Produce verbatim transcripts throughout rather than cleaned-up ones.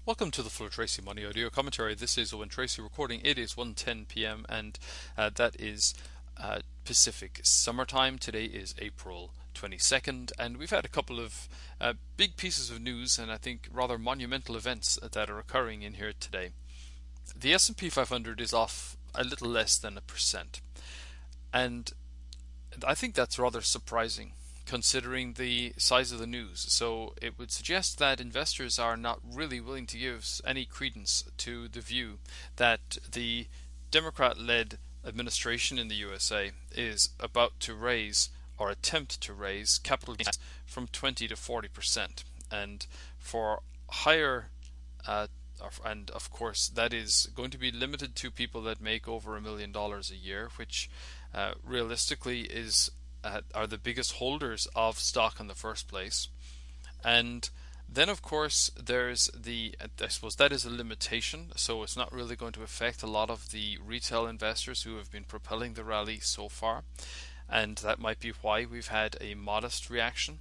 Welcome to the Flow Tracy Money Audio Commentary. This is Owen Tracy recording. It is one ten p m and uh, that is uh, Pacific summertime. Today is April twenty-second, and we've had a couple of uh, big pieces of news and I think rather monumental events that are occurring in here today. The S and P five hundred is off a little less than a percent, and I think that's rather surprising considering the size of the news. So it would suggest that investors are not really willing to give any credence to the view that the Democrat-led administration in the U S A is about to raise or attempt to raise capital gains from twenty to forty percent, and for higher uh, and of course that is going to be limited to people that make over a million dollars a year, which uh, realistically is uh, are the biggest holders of stock in the first place. And then of course there's the, I suppose that is a limitation, so it's not really going to affect a lot of the retail investors who have been propelling the rally so far, and that might be why we've had a modest reaction.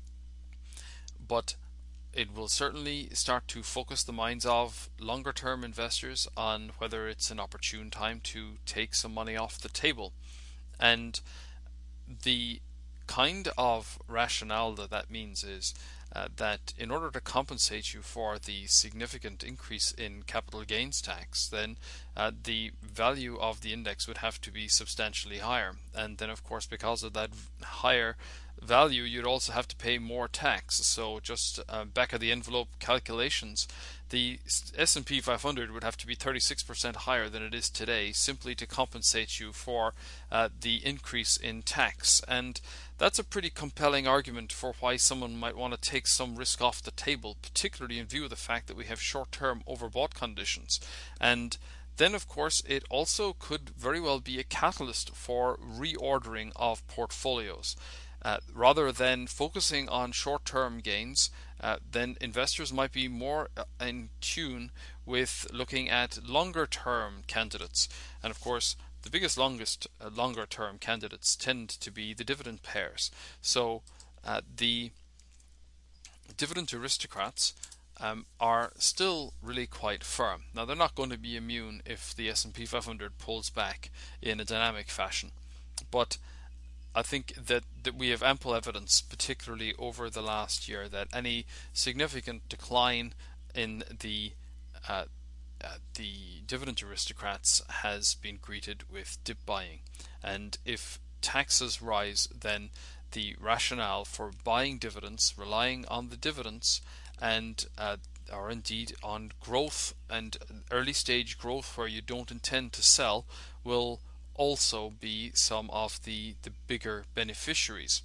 But it will certainly start to focus the minds of longer term investors on whether it's an opportune time to take some money off the table. And the kind of rationale that that means is uh, that in order to compensate you for the significant increase in capital gains tax, then uh, the value of the index would have to be substantially higher. And then of course, because of that higher value, you'd also have to pay more tax. So just uh, back of the envelope calculations, the S and P five hundred would have to be thirty-six percent higher than it is today simply to compensate you for uh, the increase in tax. And that's a pretty compelling argument for why someone might want to take some risk off the table, particularly in view of the fact that we have short-term overbought conditions. And then of course it also could very well be a catalyst for reordering of portfolios. Uh, rather than focusing on short-term gains, uh, then investors might be more in tune with looking at longer-term candidates. And of course, the biggest, longest, uh, longer-term candidates tend to be the dividend pairs. So uh, the dividend aristocrats um, are still really quite firm. Now, they're not going to be immune if the S and P five hundred pulls back in a dynamic fashion, but I think that, that we have ample evidence, particularly over the last year, that any significant decline in the uh, uh, the dividend aristocrats has been greeted with dip buying. And if taxes rise, then the rationale for buying dividends, relying on the dividends, and uh, or indeed on growth and early stage growth where you don't intend to sell, will also be some of the, the bigger beneficiaries.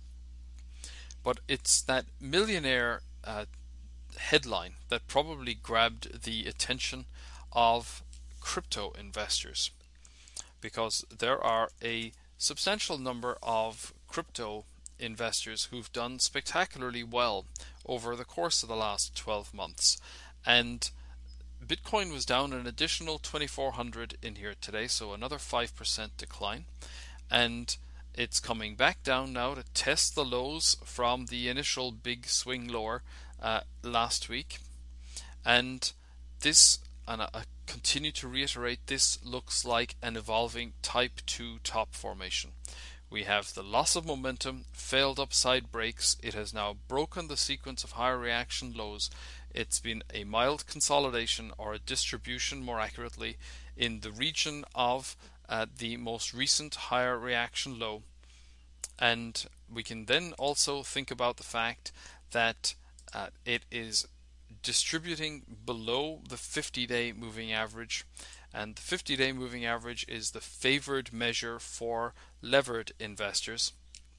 But it's that millionaire uh, headline that probably grabbed the attention of crypto investors, because there are a substantial number of crypto investors who've done spectacularly well over the course of the last twelve months. And Bitcoin was down an additional twenty-four hundred in here today, so another five percent decline, and it's coming back down now to test the lows from the initial big swing lower uh, last week. And this, and I continue to reiterate, this looks like an evolving type two top formation. We have the loss of momentum, failed upside breaks. It has now broken the sequence of higher reaction lows. It's been a mild consolidation, or a distribution more accurately, in the region of uh, the most recent higher reaction low. And we can then also think about the fact that uh, it is distributing below the fifty-day moving average. And the fifty-day moving average is the favored measure for levered investors.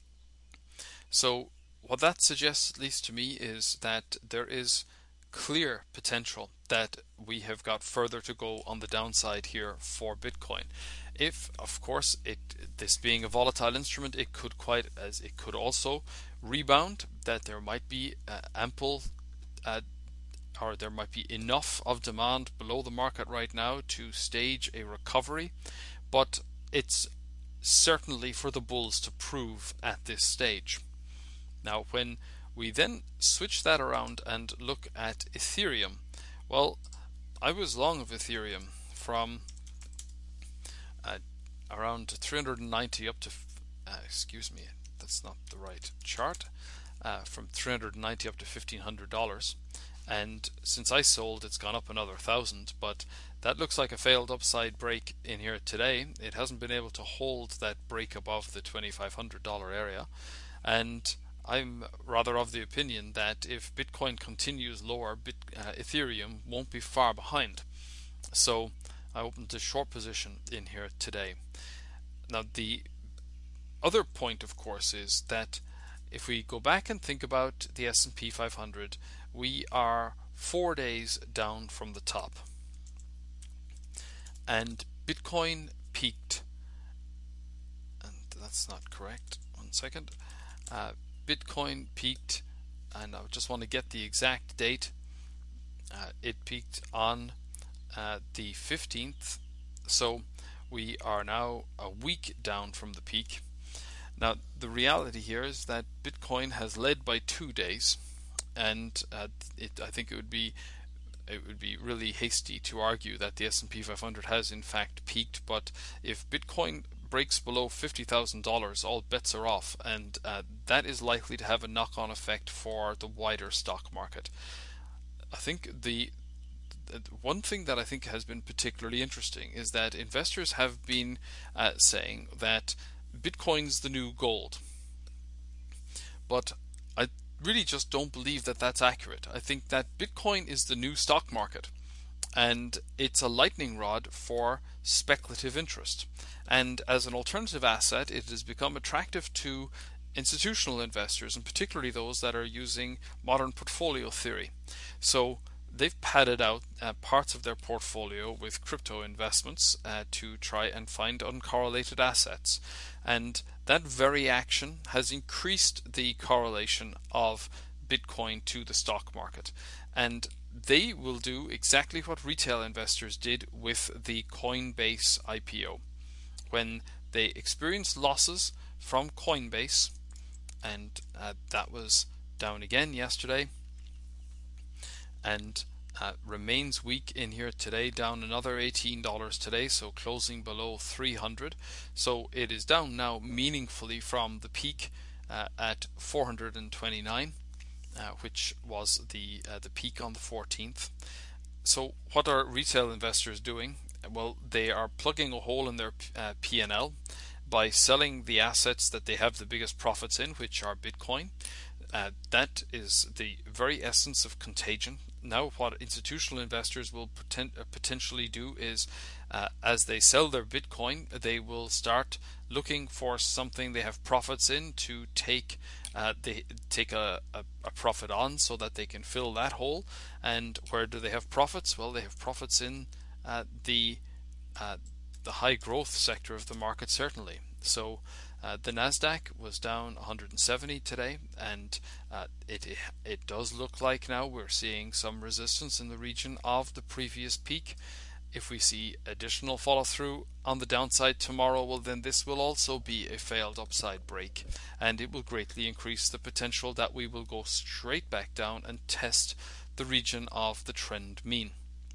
So what that suggests, at least to me, is that there is clear potential that we have got further to go on the downside here for Bitcoin. If, of course, it this being a volatile instrument, it could quite as it could also rebound, that there might be uh, ample uh, or there might be enough of demand below the market right now to stage a recovery, but it's certainly for the bulls to prove at this stage. Now, when we then switch that around and look at Ethereum, Well, I was long of Ethereum from uh, around three hundred ninety up to, uh, excuse me, that's not the right chart, uh, from three hundred ninety up to fifteen hundred dollars. And since I sold, it's gone up another thousand. But that looks like a failed upside break in here today. It hasn't been able to hold that break above the twenty-five hundred dollar area, and I'm rather of the opinion that if Bitcoin continues lower, Bit, uh, Ethereum won't be far behind. So I opened a short position in here today. Now the other point, of course, is that if we go back and think about the S and P five hundred, we are four days down from the top, and Bitcoin peaked, and that's not correct. One second. Uh, Bitcoin peaked, and I just want to get the exact date. Uh, it peaked on uh, the fifteenth, so we are now a week down from the peak. Now, the reality here is that Bitcoin has led by two days, and uh, it, I think it would be it would be really hasty to argue that the S and P five hundred has in fact peaked. But if Bitcoin breaks below fifty thousand dollars, all bets are off, and uh, that is likely to have a knock-on effect for the wider stock market. I think the one thing that I think has been particularly interesting is that investors have been uh, saying that Bitcoin's the new gold, but I really just don't believe that that's accurate. I think that Bitcoin is the new stock market, and it's a lightning rod for speculative interest. And as an alternative asset, it has become attractive to institutional investors, and particularly those that are using modern portfolio theory. So they've padded out uh, parts of their portfolio with crypto investments uh, to try and find uncorrelated assets. And that very action has increased the correlation of Bitcoin to the stock market. And they will do exactly what retail investors did with the Coinbase I P O. When they experienced losses from Coinbase, and uh, that was down again yesterday, and uh, remains weak in here today, down another eighteen dollars today, so closing below three hundred. So it is down now meaningfully from the peak uh, at four hundred twenty-nine, uh, which was the uh, the peak on the fourteenth. So what are retail investors doing? Well, they are plugging a hole in their uh, P and L by selling the assets that they have the biggest profits in, which are Bitcoin. Uh, that is the very essence of contagion. Now what institutional investors will poten- uh, potentially do is, uh, as they sell their Bitcoin, they will start looking for something they have profits in to take uh, they take a, a, a profit on, so that they can fill that hole. And where do they have profits? Well, they have profits in uh, the uh, the high growth sector of the market, certainly. So uh, the Nasdaq was down one hundred seventy today, and uh, it it does look like now we're seeing some resistance in the region of the previous peak. If we see additional follow through on the downside tomorrow, well, then this will also be a failed upside break, and it will greatly increase the potential that we will go straight back down and test the region of the trend mean.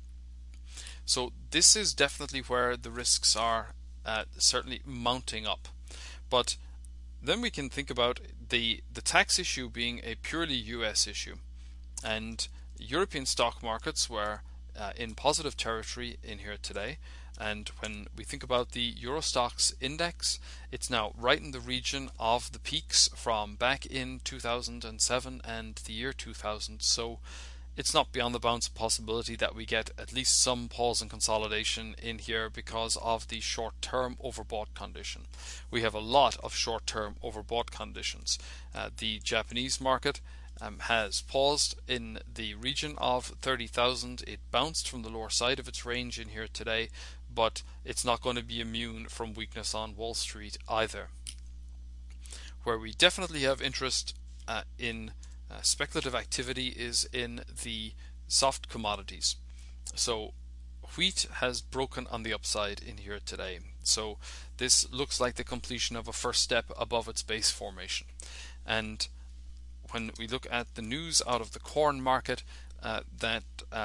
So this is definitely where the risks are uh, certainly mounting up. But then we can think about the, the tax issue being a purely U S issue. And European stock markets were uh, in positive territory in here today. And when we think about the Eurostoxx index, it's now right in the region of the peaks from back in two thousand seven and the year two thousand. So it's not beyond the bounds of possibility that we get at least some pause and consolidation in here because of the short-term overbought condition. We have a lot of short-term overbought conditions. Uh, the Japanese market um, has paused in the region of thirty thousand. It bounced from the lower side of its range in here today, but it's not going to be immune from weakness on Wall Street either. Where we definitely have interest uh, in Uh, speculative activity is in the soft commodities. So wheat has broken on the upside in here today. So this looks like the completion of a first step above its base formation. And when we look at the news out of the corn market, uh, that uh,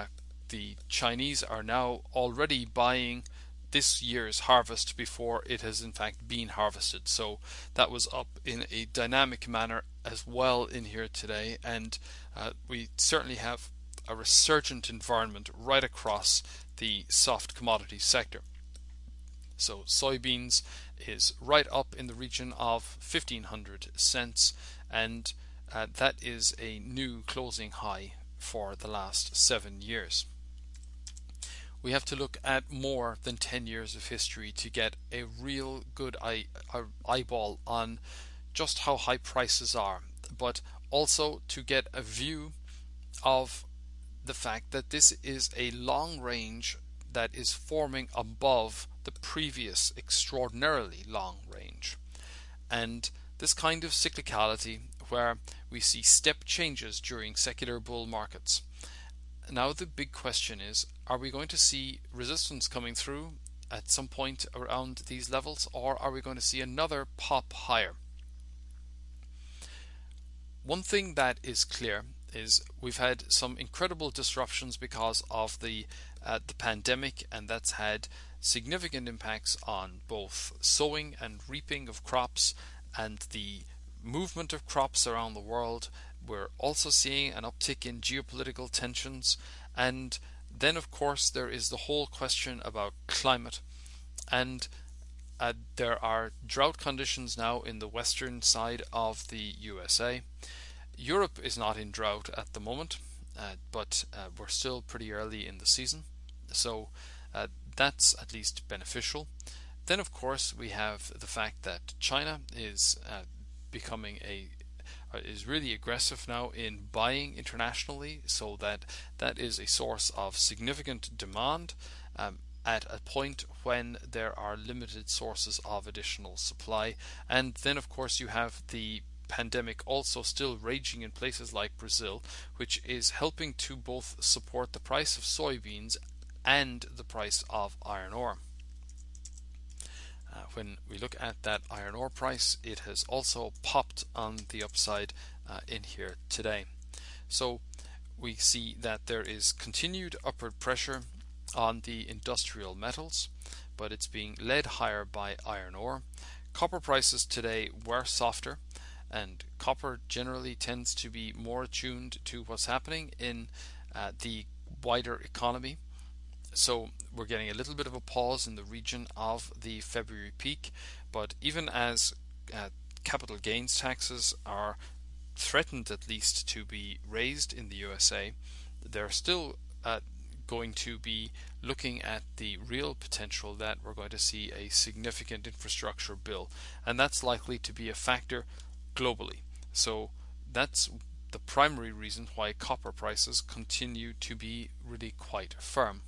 the Chinese are now already buying this year's harvest before it has in fact been harvested. So that was up in a dynamic manner as well in here today, and uh, we certainly have a resurgent environment right across the soft commodity sector. So soybeans is right up in the region of fifteen hundred cents, and uh, that is a new closing high for the last seven years. We have to look at more than ten years of history to get a real good eye, uh, eyeball on just how high prices are, but also to get a view of the fact that this is a long range that is forming above the previous extraordinarily long range. And this kind of cyclicality where we see step changes during secular bull markets. Now the big question is, are we going to see resistance coming through at some point around these levels, or are we going to see another pop higher? One thing that is clear is we've had some incredible disruptions because of the uh, the pandemic, and that's had significant impacts on both sowing and reaping of crops and the movement of crops around the world. We're also seeing an uptick in geopolitical tensions, and then of course there is the whole question about climate, and uh, there are drought conditions now in the western side of the U S A. Europe is not in drought at the moment, uh, but uh, we're still pretty early in the season, so uh, that's at least beneficial. Then of course we have the fact that China is uh, becoming a is really aggressive now in buying internationally, so that that is a source of significant demand um, at a point when there are limited sources of additional supply. And then of course you have the pandemic also still raging in places like Brazil, which is helping to both support the price of soybeans and the price of iron ore. Uh, when we look at that iron ore price, it has also popped on the upside uh, in here today. So we see that there is continued upward pressure on the industrial metals, but it's being led higher by iron ore. Copper prices today were softer, and copper generally tends to be more attuned to what's happening in uh, the wider economy. So we're getting a little bit of a pause in the region of the February peak, but even as uh, capital gains taxes are threatened at least to be raised in the U S A, they're still uh, going to be looking at the real potential that we're going to see a significant infrastructure bill, and that's likely to be a factor globally. So that's the primary reason why copper prices continue to be really quite firm.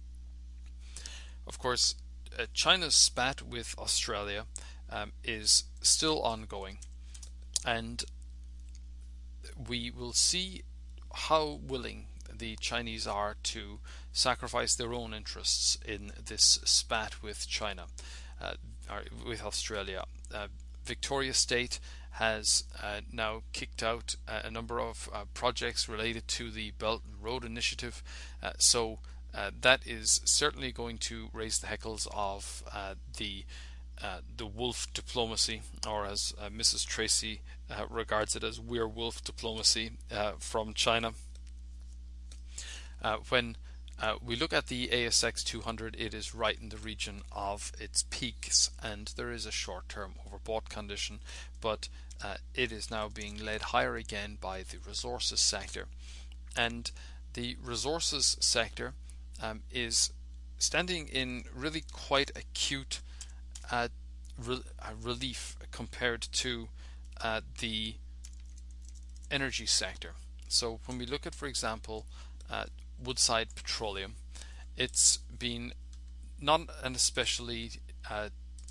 Of course, uh, China's spat with Australia um, is still ongoing, and we will see how willing the Chinese are to sacrifice their own interests in this spat with China, uh, or with Australia. Uh, Victoria State has uh, now kicked out uh, a number of uh, projects related to the Belt and Road Initiative, uh, so Uh, that is certainly going to raise the heckles of uh, the uh, the wolf diplomacy, or as uh, Missus Tracy uh, regards it as werewolf diplomacy uh, from China. Uh, when uh, we look at the A S X two hundred, it is right in the region of its peaks, and there is a short-term overbought condition, but uh, it is now being led higher again by the resources sector, and the resources sector Um, is standing in really quite acute uh, re- uh, relief compared to uh, the energy sector. So when we look at, for example, uh, Woodside Petroleum, it's been not an especially uh,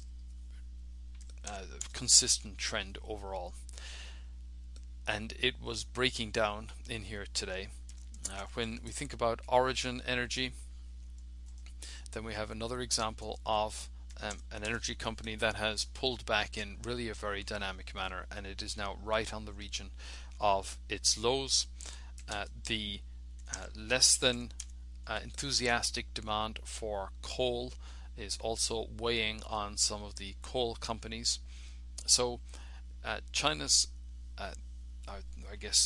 uh, consistent trend overall, and it was breaking down in here today. Uh, when we think about Origin Energy, then we have another example of um, an energy company that has pulled back in really a very dynamic manner, and it is now right on the region of its lows. Uh, the uh, less than uh, enthusiastic demand for coal is also weighing on some of the coal companies. So uh, China's, uh, I guess,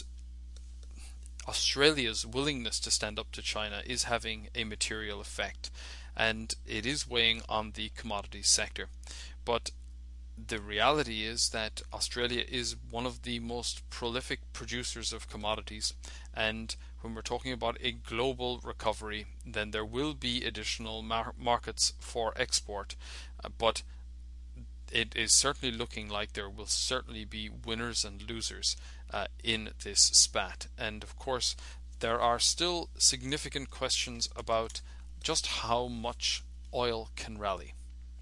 Australia's willingness to stand up to China is having a material effect, and it is weighing on the commodities sector. But the reality is that Australia is one of the most prolific producers of commodities, and when we're talking about a global recovery, then there will be additional mar- markets for export, uh, but it is certainly looking like there will certainly be winners and losers uh, in this spat. And of course, there are still significant questions about just how much oil can rally.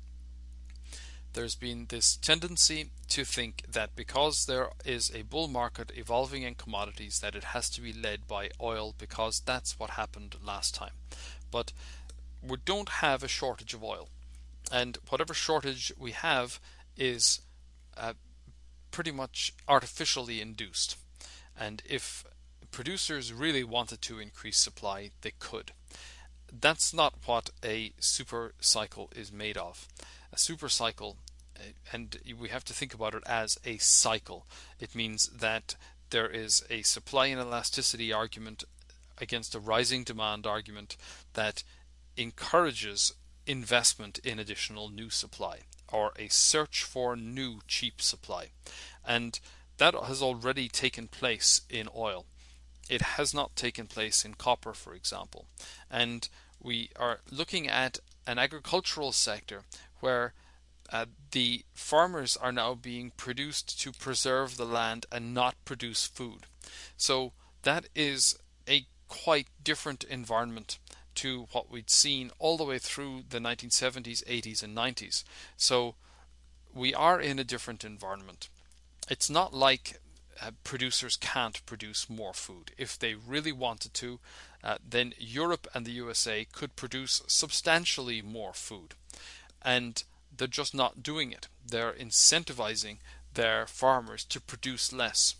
There's been this tendency to think that because there is a bull market evolving in commodities, that it has to be led by oil because that's what happened last time. But we don't have a shortage of oil, and whatever shortage we have is uh, pretty much artificially induced. And if producers really wanted to increase supply, they could. That's not what a super cycle is made of. A super cycle, and we have to think about it as a cycle. It means that there is a supply and elasticity argument against a rising demand argument that encourages investment in additional new supply, or a search for new cheap supply. And that has already taken place in oil. It has not taken place in copper, for example. And we are looking at an agricultural sector where uh, the farmers are now being produced to preserve the land and not produce food. So that is a quite different environment to what we'd seen all the way through the nineteen seventies, eighties, and nineties. So we are in a different environment. It's not like uh, producers can't produce more food. If they really wanted to, uh, then Europe and the U S A could produce substantially more food. And they're just not doing it. They're incentivizing their farmers to produce less.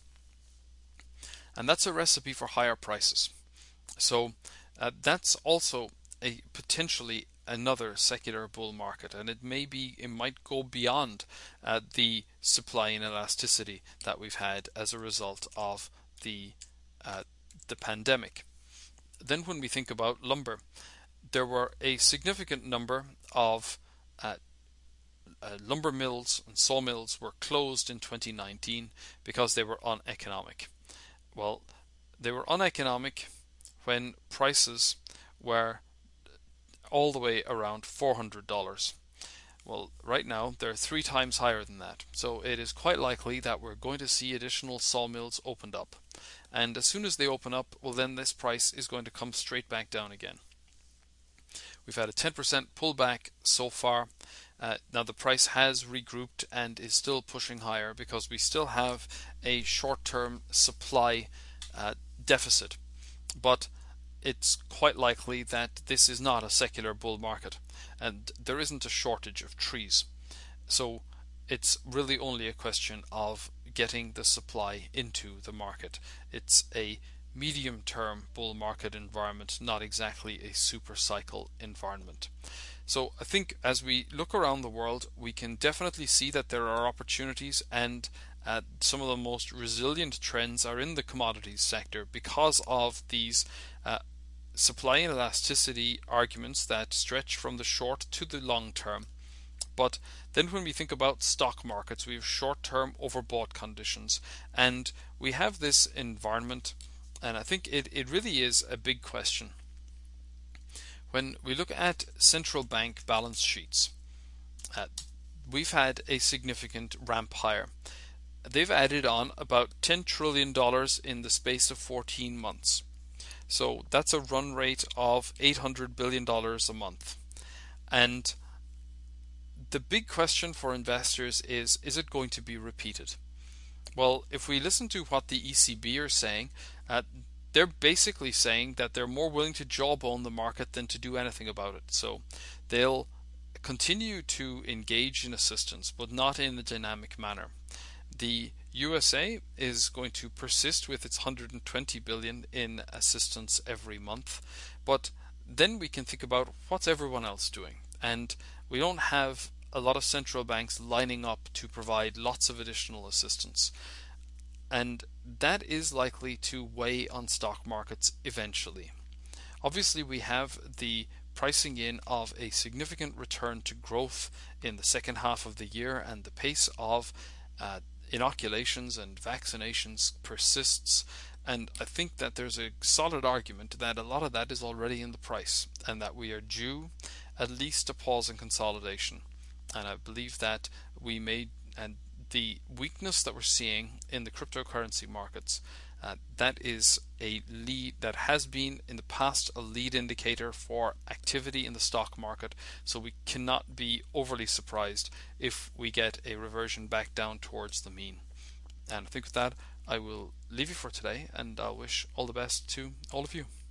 And that's a recipe for higher prices. So uh, that's also a potentially another secular bull market, and it may be it might go beyond uh, the supply and elasticity that we've had as a result of the uh, the pandemic. Then when we think about lumber, there were a significant number of uh, uh, lumber mills and sawmills were closed in twenty nineteen because they were uneconomic. Well, they were uneconomic when prices were all the way around four hundred dollars. Well, right now they're three times higher than that. So it is quite likely that we're going to see additional sawmills opened up. And as soon as they open up, well, then this price is going to come straight back down again. We've had a ten percent pullback so far. Uh, now the price has regrouped and is still pushing higher because we still have a short-term supply uh, deficit. But it's quite likely that this is not a secular bull market, and there isn't a shortage of trees. So it's really only a question of getting the supply into the market. It's a medium-term bull market environment, not exactly a super cycle environment. So I think as we look around the world, we can definitely see that there are opportunities, and uh, some of the most resilient trends are in the commodities sector because of these uh, supply and elasticity arguments that stretch from the short to the long term. But then when we think about stock markets, we have short-term overbought conditions, and we have this environment, and I think it, it really is a big question. When we look at central bank balance sheets, uh, we've had a significant ramp higher. They've added on about ten trillion dollars in the space of fourteen months. So that's a run rate of eight hundred billion dollars a month. And the big question for investors is, is it going to be repeated? Well, if we listen to what the E C B are saying, uh, they're basically saying that they're more willing to jawbone the market than to do anything about it. So they'll continue to engage in assistance, but not in a dynamic manner. The U S A is going to persist with its one hundred twenty billion in assistance every month, but then we can think about what's everyone else doing. And we don't have a lot of central banks lining up to provide lots of additional assistance. And that is likely to weigh on stock markets eventually. Obviously, we have the pricing in of a significant return to growth in the second half of the year, and the pace of uh, inoculations and vaccinations persists. And I think that there's a solid argument that a lot of that is already in the price, and that we are due at least a pause in consolidation. And I believe that we may, and the weakness that we're seeing in the cryptocurrency markets, uh, that is a lead, that has been in the past a lead indicator for activity in the stock market. So we cannot be overly surprised if we get a reversion back down towards the mean. And I think with that, I will leave you for today, and I'll wish all the best to all of you.